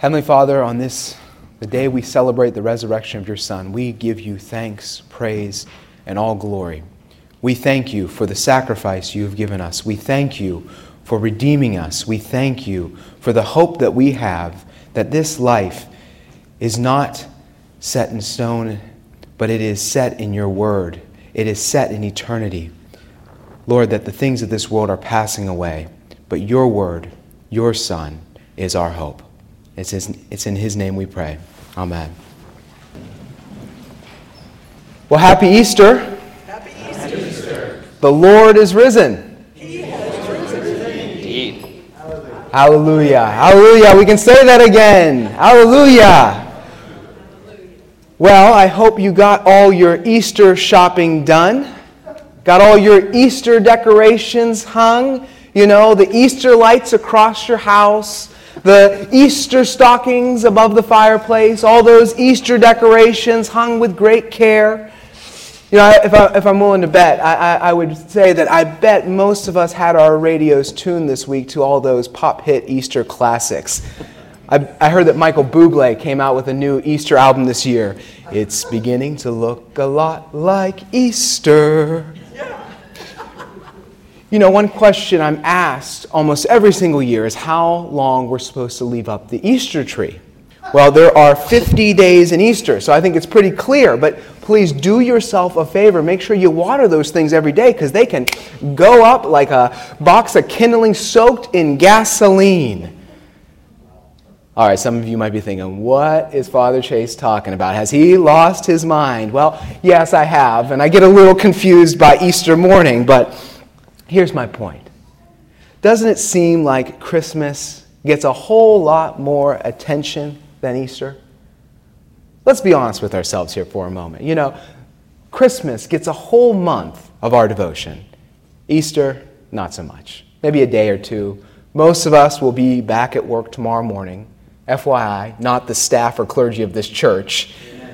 Heavenly Father, on the day we celebrate the resurrection of your Son, we give you thanks, praise, and all glory. We thank you for the sacrifice you have given us. We thank you for redeeming us. We thank you for the hope that we have that this life is not set in stone, but it is set in your word. It is set in eternity. Lord, that the things of this world are passing away, but your word, your Son, is our hope. It's in his name we pray. Amen. Well, happy Easter. Happy Easter. The Lord is risen. He has risen indeed. Hallelujah. Hallelujah. We can say that again. Hallelujah. Well, I hope you got all your Easter shopping done. Got all your Easter decorations hung. You know, the Easter lights across your house. The Easter stockings above the fireplace, all those Easter decorations hung with great care. You know, if I'm willing to bet, I would say that I bet most of us had our radios tuned this week to all those pop hit Easter classics. I heard that Michael Bublé came out with a new Easter album this year. It's beginning to look a lot like Easter. You know, one question I'm asked almost every single year is how long we're supposed to leave up the Easter tree. Well, there are 50 days in Easter, so I think it's pretty clear. But please do yourself a favor. Make sure you water those things every day because they can go up like a box of kindling soaked in gasoline. All right, some of you might be thinking, what is Father Chase talking about? Has he lost his mind? Well, yes, I have, and I get a little confused by Easter morning, but here's my point. Doesn't it seem like Christmas gets a whole lot more attention than Easter? Let's be honest with ourselves here for a moment. You know, Christmas gets a whole month of our devotion. Easter, not so much. Maybe a day or two. Most of us will be back at work tomorrow morning. FYI, not the staff or clergy of this church.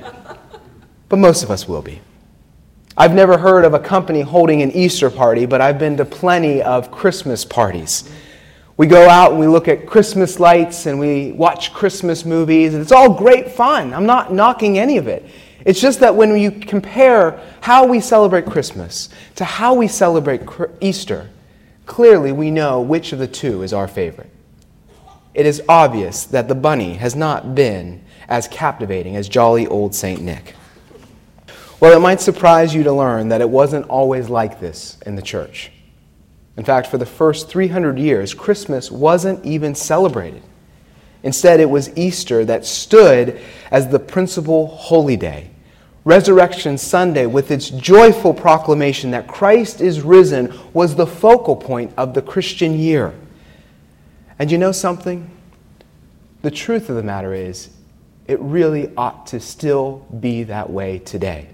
But most of us will be. I've never heard of a company holding an Easter party, but I've been to plenty of Christmas parties. We go out and we look at Christmas lights and we watch Christmas movies, and it's all great fun. I'm not knocking any of it. It's just that when you compare how we celebrate Christmas to how we celebrate Easter, clearly we know which of the two is our favorite. It is obvious that the bunny has not been as captivating as jolly old St. Nick. Well, it might surprise you to learn that it wasn't always like this in the church. In fact, for the first 300 years, Christmas wasn't even celebrated. Instead, it was Easter that stood as the principal holy day. Resurrection Sunday, with its joyful proclamation that Christ is risen, was the focal point of the Christian year. And you know something? The truth of the matter is, it really ought to still be that way today.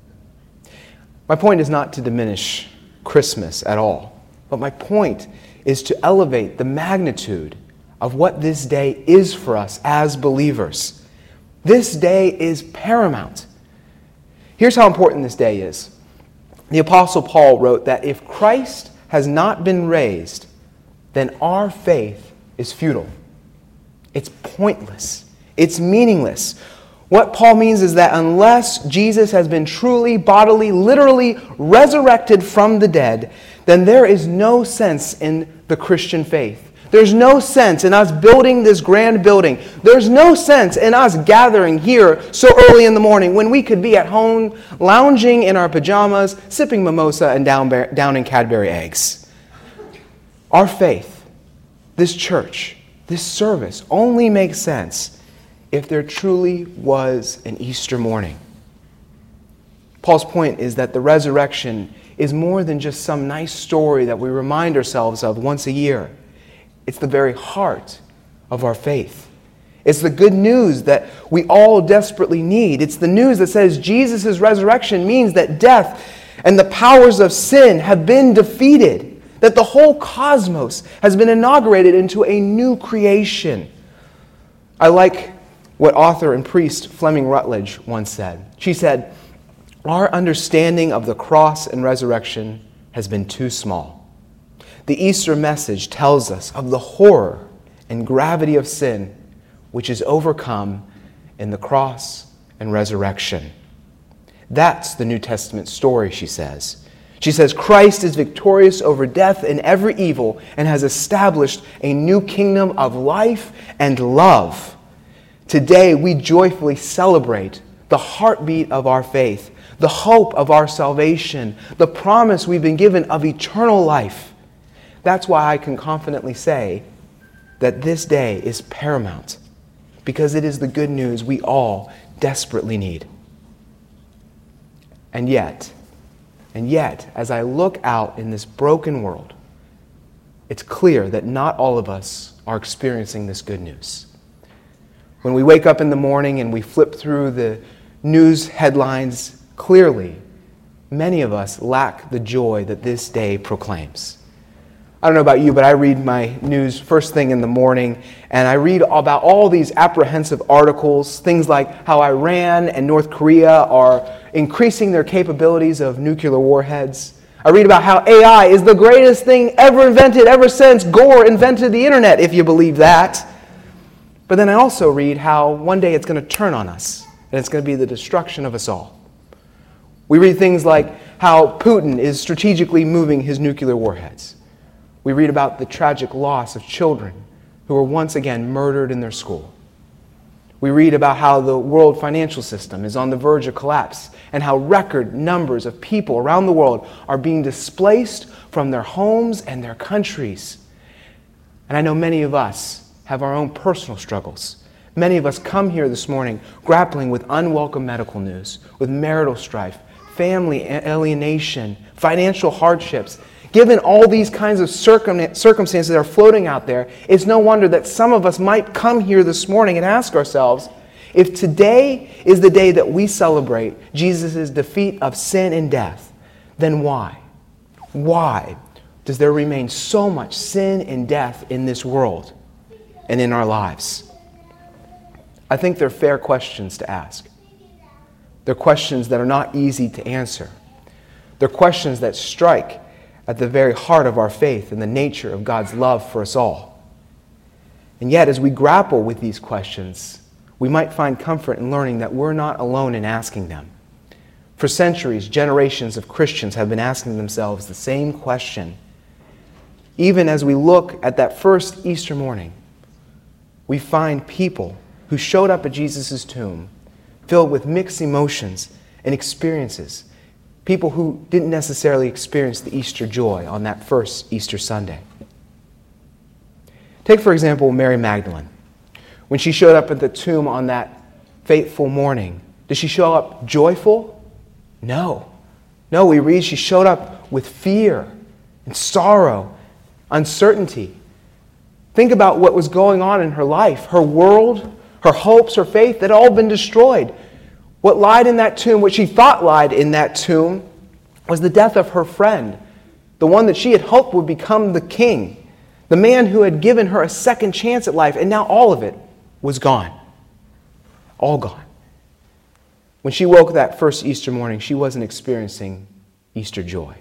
My point is not to diminish Christmas at all, but my point is to elevate the magnitude of what this day is for us as believers. This day is paramount. Here's how important this day is. The Apostle Paul wrote that if Christ has not been raised, then our faith is futile. It's pointless. It's meaningless. What Paul means is that unless Jesus has been truly, bodily, literally resurrected from the dead, then there is no sense in the Christian faith. There's no sense in us building this grand building. There's no sense in us gathering here so early in the morning when we could be at home, lounging in our pajamas, sipping mimosa, and downing Cadbury eggs. Our faith, this church, this service only makes sense if there truly was an Easter morning. Paul's point is that the resurrection is more than just some nice story that we remind ourselves of once a year. It's the very heart of our faith. It's the good news that we all desperately need. It's the news that says Jesus' resurrection means that death and the powers of sin have been defeated, that the whole cosmos has been inaugurated into a new creation. I like what author and priest Fleming Rutledge once said. She said, "Our understanding of the cross and resurrection has been too small. The Easter message tells us of the horror and gravity of sin, which is overcome in the cross and resurrection. That's the New Testament story, she says. She says, Christ is victorious over death and every evil and has established a new kingdom of life and love. Today, we joyfully celebrate the heartbeat of our faith, the hope of our salvation, the promise we've been given of eternal life. That's why I can confidently say that this day is paramount, because it is the good news we all desperately need. And yet, as I look out in this broken world, it's clear that not all of us are experiencing this good news. When we wake up in the morning and we flip through the news headlines, clearly, many of us lack the joy that this day proclaims. I don't know about you, but I read my news first thing in the morning, and I read about all these apprehensive articles, things like how Iran and North Korea are increasing their capabilities of nuclear warheads. I read about how AI is the greatest thing ever invented, ever since Gore invented the internet, if you believe that. But then I also read how one day it's going to turn on us, and it's going to be the destruction of us all. We read things like how Putin is strategically moving his nuclear warheads. We read about the tragic loss of children who were once again murdered in their school. We read about how the world financial system is on the verge of collapse and how record numbers of people around the world are being displaced from their homes and their countries. And I know many of us have our own personal struggles. Many of us come here this morning grappling with unwelcome medical news, with marital strife, family alienation, financial hardships. Given all these kinds of circumstances that are floating out there, it's no wonder that some of us might come here this morning and ask ourselves, if today is the day that we celebrate Jesus' defeat of sin and death, then why? Why does there remain so much sin and death in this world and in our lives? I think they're fair questions to ask. They're questions that are not easy to answer. They're questions that strike at the very heart of our faith and the nature of God's love for us all. And yet, as we grapple with these questions, we might find comfort in learning that we're not alone in asking them. For centuries, generations of Christians have been asking themselves the same question. Even as we look at that first Easter morning, we find people who showed up at Jesus' tomb filled with mixed emotions and experiences. People who didn't necessarily experience the Easter joy on that first Easter Sunday. Take, for example, Mary Magdalene. When she showed up at the tomb on that fateful morning, did she show up joyful? No. No, we read she showed up with fear and sorrow, uncertainty. Think about what was going on in her life. Her world, her hopes, her faith, had all been destroyed. What lied in that tomb, what she thought lied in that tomb, was the death of her friend, the one that she had hoped would become the king, the man who had given her a second chance at life, and now all of it was gone. All gone. When she woke that first Easter morning, she wasn't experiencing Easter joy.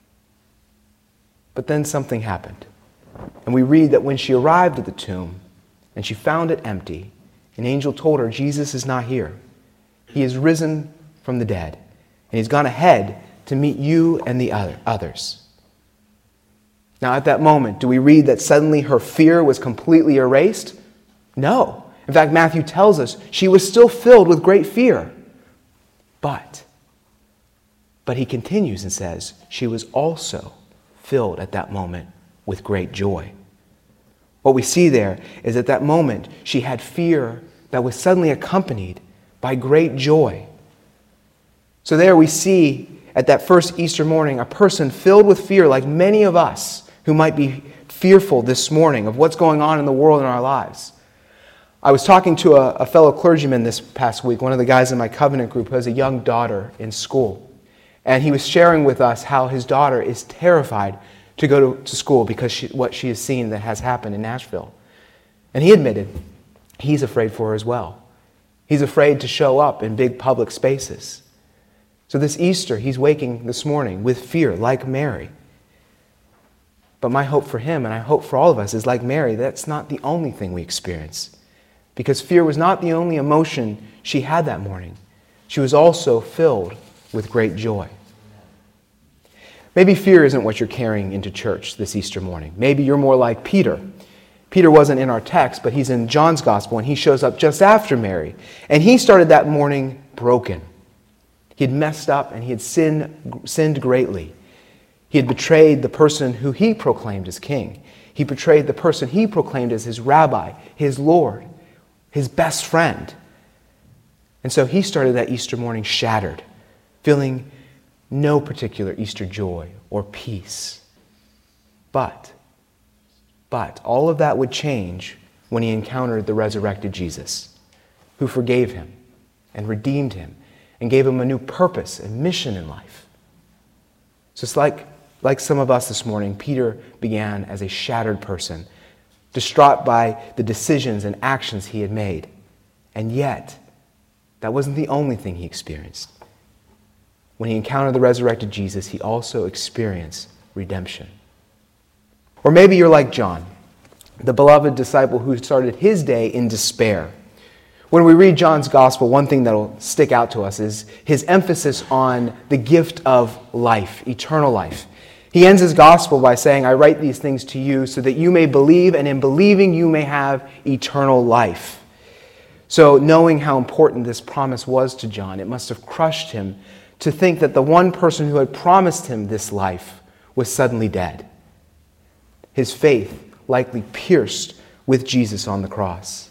But then something happened. And we read that when she arrived at the tomb and she found it empty, an angel told her, Jesus is not here. He is risen from the dead, and he's gone ahead to meet you and the others. Now, at that moment, do we read that suddenly her fear was completely erased? No. In fact, Matthew tells us she was still filled with great fear. But he continues and says she was also filled at that moment with great joy. What we see there is at that moment she had fear that was suddenly accompanied by great joy. So there we see at that first Easter morning a person filled with fear like many of us who might be fearful this morning of what's going on in the world in our lives. I was talking to a fellow clergyman this past week, one of the guys in my covenant group who has a young daughter in school. And he was sharing with us how his daughter is terrified to go to school because what she has seen that has happened in Nashville. And he admitted he's afraid for her as well. He's afraid to show up in big public spaces. So this Easter, he's waking this morning with fear, like Mary. But my hope for him, and I hope for all of us, is like Mary, that's not the only thing we experience. because fear was not the only emotion she had that morning. She was also filled with great joy. Maybe fear isn't what you're carrying into church this Easter morning. Maybe you're more like Peter. Peter wasn't in our text, but he's in John's gospel, and he shows up just after Mary. And he started that morning broken. He had messed up and he had sinned greatly. He had betrayed the person who he proclaimed as king. He betrayed the person he proclaimed as his rabbi, his Lord, his best friend. And so he started that Easter morning shattered, feeling no particular Easter joy or peace. But all of that would change when he encountered the resurrected Jesus, who forgave him and redeemed him and gave him a new purpose and mission in life. So it's like some of us this morning, Peter began as a shattered person, distraught by the decisions and actions he had made. And yet, that wasn't the only thing he experienced. When he encountered the resurrected Jesus, he also experienced redemption. Or maybe you're like John, the beloved disciple who started his day in despair. When we read John's gospel, one thing that will stick out to us is his emphasis on the gift of life, eternal life. He ends his gospel by saying, "I write these things to you so that you may believe, and in believing you may have eternal life." So knowing how important this promise was to John, it must have crushed him to think that the one person who had promised him this life was suddenly dead. His faith likely pierced with Jesus on the cross.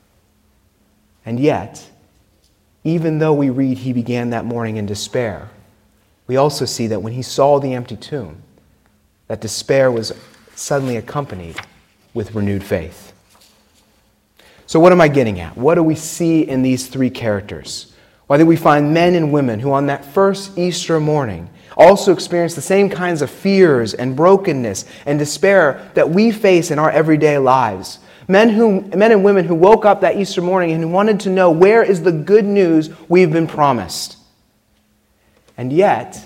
And yet, even though we read he began that morning in despair, we also see that when he saw the empty tomb, that despair was suddenly accompanied with renewed faith. So what am I getting at? What do we see in these three characters? Well, I think we find men and women who on that first Easter morning also experienced the same kinds of fears and brokenness and despair that we face in our everyday lives. Men and women who woke up that Easter morning and who wanted to know, where is the good news we've been promised? And yet,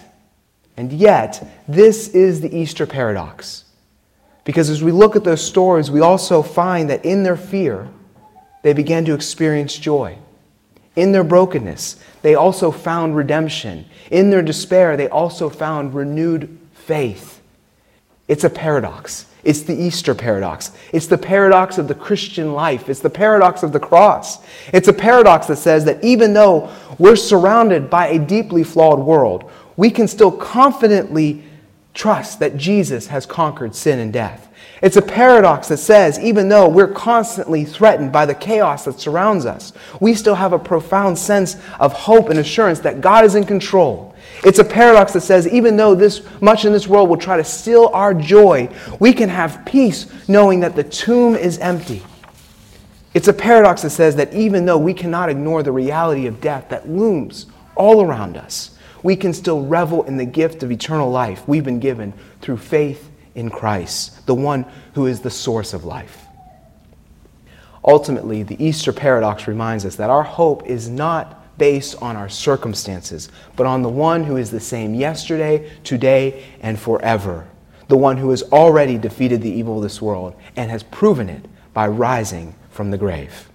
this is the Easter paradox. Because as we look at those stories, we also find that in their fear, they began to experience joy. In their brokenness, they also found redemption. In their despair, they also found renewed faith. It's a paradox. It's the Easter paradox. It's the paradox of the Christian life. It's the paradox of the cross. It's a paradox that says that even though we're surrounded by a deeply flawed world, we can still confidently trust that Jesus has conquered sin and death. It's a paradox that says even though we're constantly threatened by the chaos that surrounds us, we still have a profound sense of hope and assurance that God is in control. It's a paradox that says even though much in this world will try to steal our joy, we can have peace knowing that the tomb is empty. It's a paradox that says that even though we cannot ignore the reality of death that looms all around us, we can still revel in the gift of eternal life we've been given through faith in Christ, the one who is the source of life. Ultimately, the Easter paradox reminds us that our hope is not based on our circumstances, but on the one who is the same yesterday, today, and forever, the one who has already defeated the evil of this world and has proven it by rising from the grave.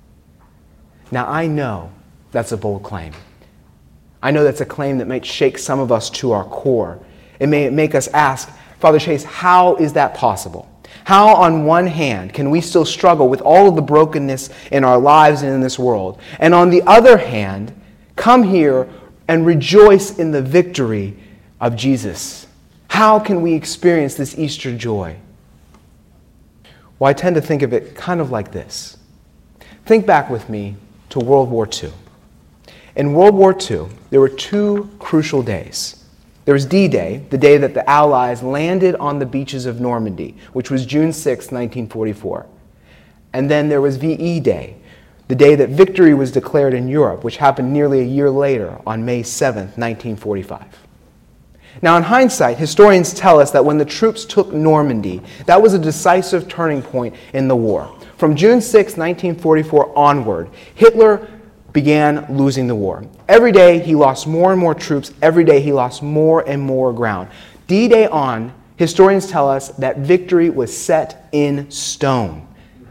Now, I know that's a bold claim. I know that's a claim that might shake some of us to our core. It may make us ask, Father Chase, how is that possible? How, on one hand, can we still struggle with all of the brokenness in our lives and in this world, and on the other hand, come here and rejoice in the victory of Jesus? How can we experience this Easter joy? Well, I tend to think of it kind of like this. Think back with me to World War II. In World War II, there were two crucial days. There was D-Day, the day that the Allies landed on the beaches of Normandy, which was June 6, 1944. And then there was VE Day, the day that victory was declared in Europe, which happened nearly a year later on May 7, 1945. Now, in hindsight, historians tell us that when the troops took Normandy, that was a decisive turning point in the war. From June 6, 1944 onward, Hitler began losing the war. Every day he lost more and more troops. Every day he lost more and more ground. D-Day on, historians tell us that victory was set in stone.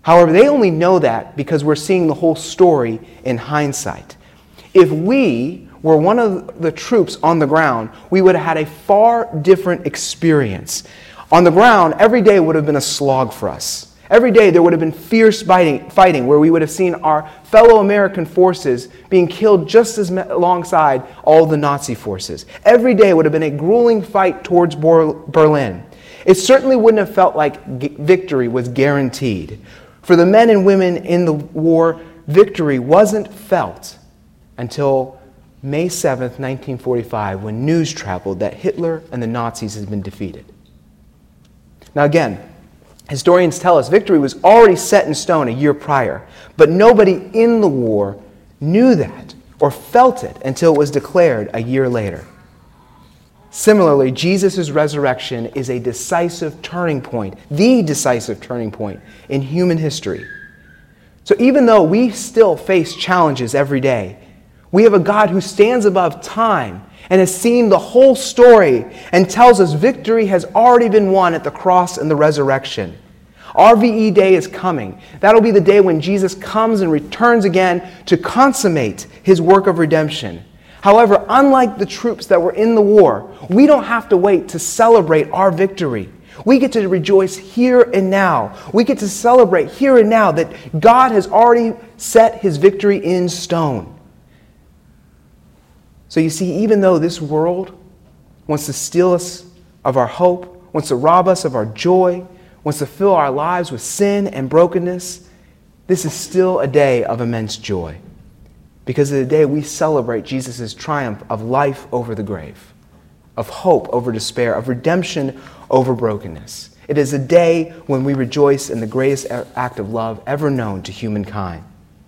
However, they only know that because we're seeing the whole story in hindsight. If we were one of the troops on the ground, we would have had a far different experience. On the ground, every day would have been a slog for us. Every day there would have been fierce fighting where we would have seen our fellow American forces being killed just as alongside all the Nazi forces. Every day would have been a grueling fight towards Berlin. It certainly wouldn't have felt like victory was guaranteed. For the men and women in the war, victory wasn't felt until May 7th, 1945, when news traveled that Hitler and the Nazis had been defeated. Now again, historians tell us victory was already set in stone a year prior, but nobody in the war knew that or felt it until it was declared a year later. Similarly, Jesus' resurrection is a decisive turning point, the decisive turning point in human history. So even though we still face challenges every day, we have a God who stands above time and has seen the whole story and tells us victory has already been won at the cross and the resurrection. RVE Day is coming. That'll be the day when Jesus comes and returns again to consummate his work of redemption. However, unlike the troops that were in the war, we don't have to wait to celebrate our victory. We get to rejoice here and now. We get to celebrate here and now that God has already set his victory in stone. So you see, even though this world wants to steal us of our hope, wants to rob us of our joy, wants to fill our lives with sin and brokenness, this is still a day of immense joy. Because of the day we celebrate Jesus' triumph of life over the grave, of hope over despair, of redemption over brokenness. It is a day when we rejoice in the greatest act of love ever known to humankind.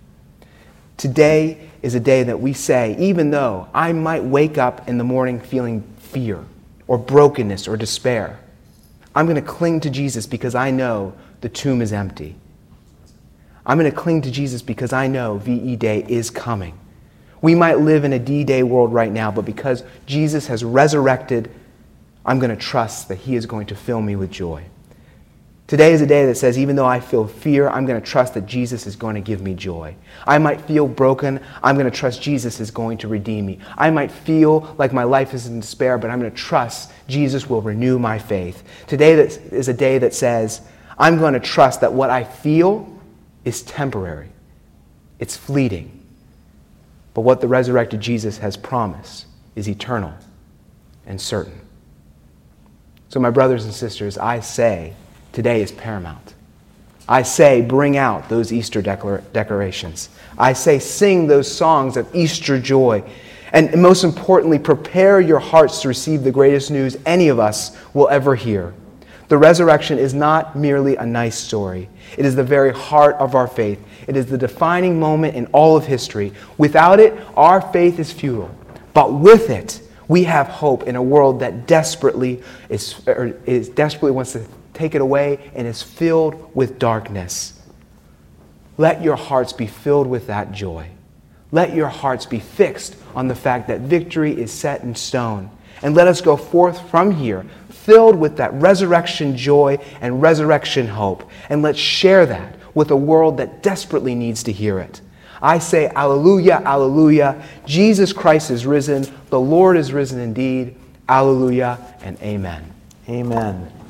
Today is a day that we say, even though I might wake up in the morning feeling fear or brokenness or despair, I'm going to cling to Jesus because I know the tomb is empty. I'm going to cling to Jesus because I know VE Day is coming. We might live in a D-Day world right now, but because Jesus has resurrected, I'm going to trust that he is going to fill me with joy. Today is a day that says, even though I feel fear, I'm going to trust that Jesus is going to give me joy. I might feel broken. I'm going to trust Jesus is going to redeem me. I might feel like my life is in despair, but I'm going to trust Jesus will renew my faith. Today is a day that says, I'm going to trust that what I feel is temporary. It's fleeting. But what the resurrected Jesus has promised is eternal and certain. So my brothers and sisters, I say today is paramount. I say bring out those Easter decorations. I say sing those songs of Easter joy. And most importantly, prepare your hearts to receive the greatest news any of us will ever hear. The resurrection is not merely a nice story. It is the very heart of our faith. It is the defining moment in all of history. Without it, our faith is futile. But with it, we have hope in a world that desperately wants to take it away and is filled with darkness. Let your hearts be filled with that joy. Let your hearts be fixed on the fact that victory is set in stone. And let us go forth from here filled with that resurrection joy and resurrection hope. And let's share that with a world that desperately needs to hear it. I say, Alleluia, Alleluia. Jesus Christ is risen. The Lord is risen indeed. Alleluia and amen. Amen.